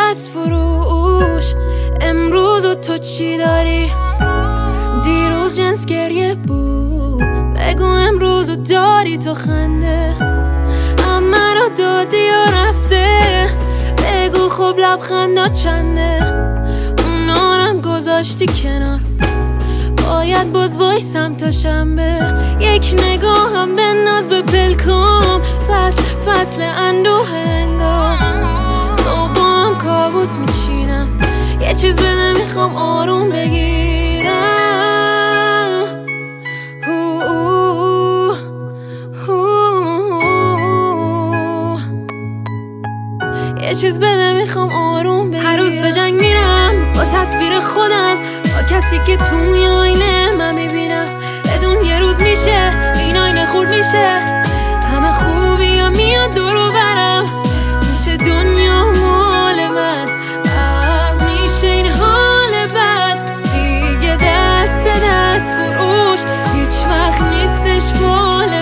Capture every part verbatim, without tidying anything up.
دست فروش. امروز و تو چی داری؟ دیروز جنس گریه بود، بگو امروز و داری تو خنده. اما رو دادی یا رفته، بگو خب لبخندا چنده. اونارم گذاشتی کنار، باید باز وایسم تا شنبه. یک نگاهم به ناز به پلکام، فصل فصل اندوه انگار. صبح هم کابوس میچینم، یه چیز بده میخوام آروم بگیرم. هو هو هو. یه چیز بده میخوام آروم بگیرم. هر روز به جنگ میرم با تصویر خودم، با کسی که توی آینه من میبینم. بدون یه روز میشه این آینه خورد میشه، همه خوبی هم میاد دور و برم. میشه دنیا مال من، بعد میشه این حال بد دیگه. دست دست فروش هیچ وقت نیستش فال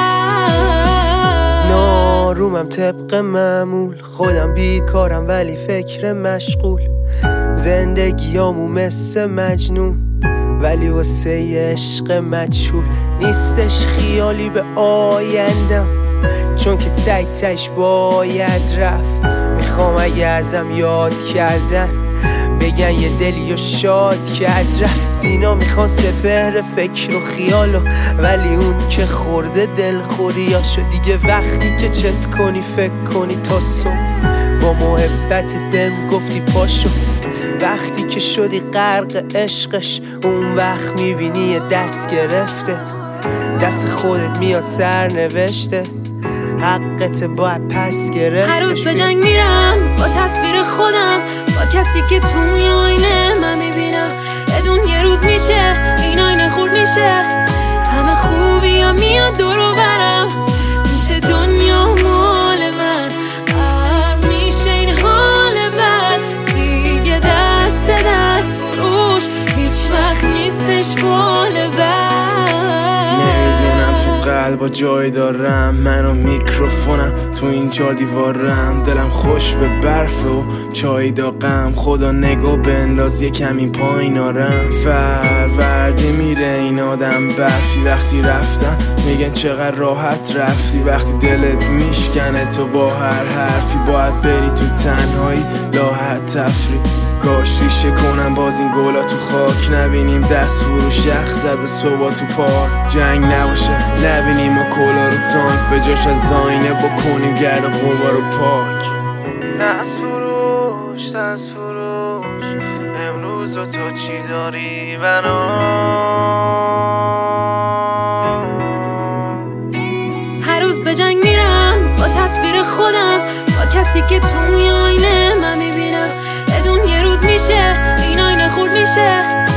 بد. نارومم طبق معمول، خودم بیکارم ولی فکر مشغول. زندگیامو مثل مجنون، ولی واسه عشق مجهول. نیستش خیالی به آیندم، چون که تک تک باید رفت. میخوام اگه ازم یاد کردن بگن یه دلی و شاد کرد رفت. اینا میخوان سپهر فکر و خیالو، ولی اون که خورده دلخوریاشو. دیگه وقتی که چت کنی فکر کنی تا صبح، با محبت بهم گفتی پاشو. وقتی که شدی غرق عشقش، اون وقت میبینی یه دست گرفتت، دست خودت میاد سرنوشته. حقت باید پس گرفت. هر روز به جنگ میرم با تصویر خودم، با کسی که توی آینه من میبینم. بدون یه روز میشه این آینه خورد میشه، همه خوبی هم میاد دور و برم. میشه دنیا مال من، بعد میشه این حال بد دیگه. دست دست فروش هیچ وقت نیستش فال بد. نمیدونم تو قلبا جای دارم، من و میکروفونم تو این چار دیوارم. دلم خوش به برف و چای داغم، خدا نگو بنداز یه کمی پایین آرم. فروردی میره این آدم برفی، وقتی رفتم میگن چقدر راحت رفتی. وقتی دلت میشکنه تو با هر حرفی، باید بری تو تنهایی لاحت تفری. کاش ریشه کنم باز این گلا تو خاک، نبینیم دست فروش یخ زده صبح تو پارک. جنگ نباشه نبینیم و کلا رو تانک، به جاش از آینه بکنیم گرد غبار و پاک. دست فروش دست فروش، امروز و تو چی داری برام؟ هر روز به جنگ میرم با تصویر خودم، با کسی که توی آینه من میبینم. بدون یه روز میشه این آینه خورد میشه،